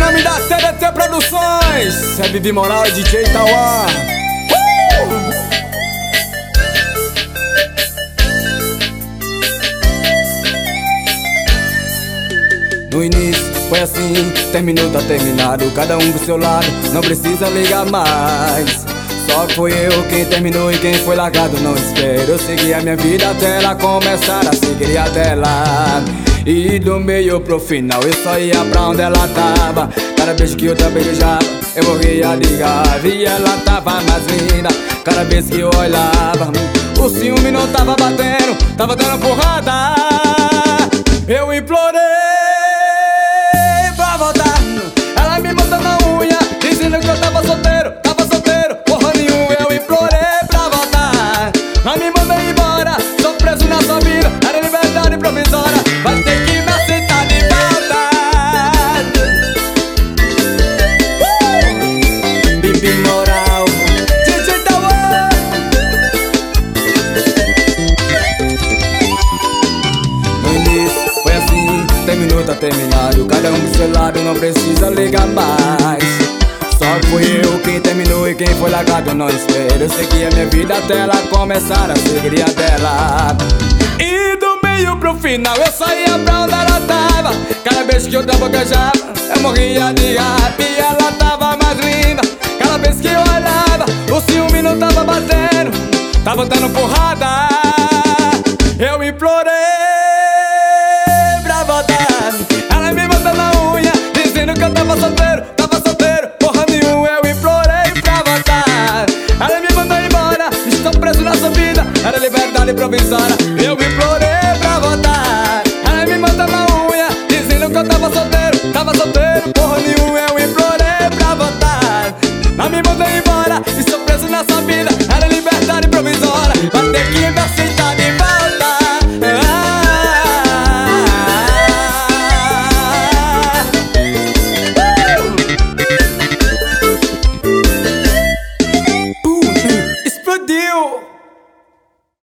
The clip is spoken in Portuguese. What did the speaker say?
nome da TDT Produções, é Bibi Moral e DJ Tauá. No início foi assim, terminou, tá terminado, cada um pro seu lado, não precisa ligar mais. Só foi eu quem terminou e quem foi largado não espero. Eu segui a minha vida até ela começar a seguir a dela. E do meio pro final eu só ia pra onde ela tava. Cada vez que eu também beijava, eu morria de raiva. E ela tava mais linda cada vez que eu olhava. O ciúme não tava batendo, tava dando porrada. Eu implorei pra voltar, ela me botou na unha, dizendo que eu tava solteiro, porra nenhuma. Eu implorei pra voltar, ela me mandou embora. Tô preso na sua vida, era liberdade provisória, vai ter que me aceitar de volta. Bibi Moral, DJ Tauá. No início foi assim, terminou, tá terminado, cada um do seu lado, não precisa ligar mais. Só fui eu quem terminou e quem foi largado não espero. Eu segui a minha vida até ela começar a seguir a dela. E do meio pro final eu só ia pra onde ela tava. Cada vez que eu tava gaguejava, eu morria de raiva. E ela tava mais linda cada vez que eu olhava. O ciúme não tava batendo, tava dando porrada.